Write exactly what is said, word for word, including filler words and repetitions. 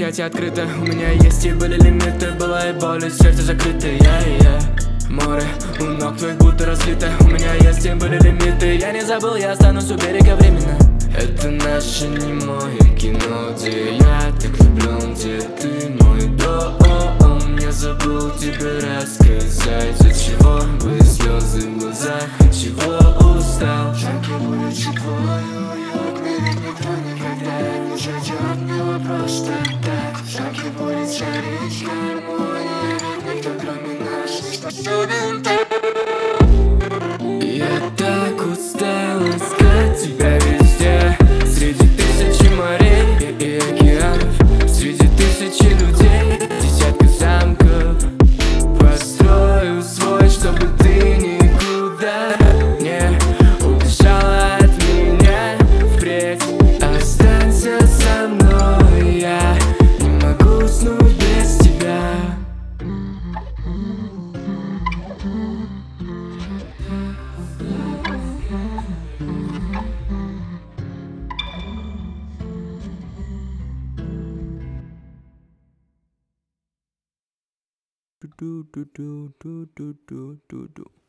хотя открыто. У меня есть и были лимиты, была и боль, и сердце закрыто. yeah, yeah. Море у ног твоих будто разлито. У меня есть и были лимиты. Я не забыл, я останусь у берега временно. Это наше немое кино, где я так влюблен, где ты мой дом. Я забыл тебе рассказать, от чего были слезы в глазах, от чего устал. Шаги будет чужой, уютный, ведь никто никогда не ждет мне вопрос, что так. Шаги будет царить гармония, ведь никто кроме нас не способен так. Я так устал искать тебя везде, среди тысячи морей и, и океанов, среди тысячи людей, десятка замков. Построю свой, чтобы ты никуда не убежала от меня. Впредь останься со мной, я не могу уснуть без тебя. Do do do do do do do do.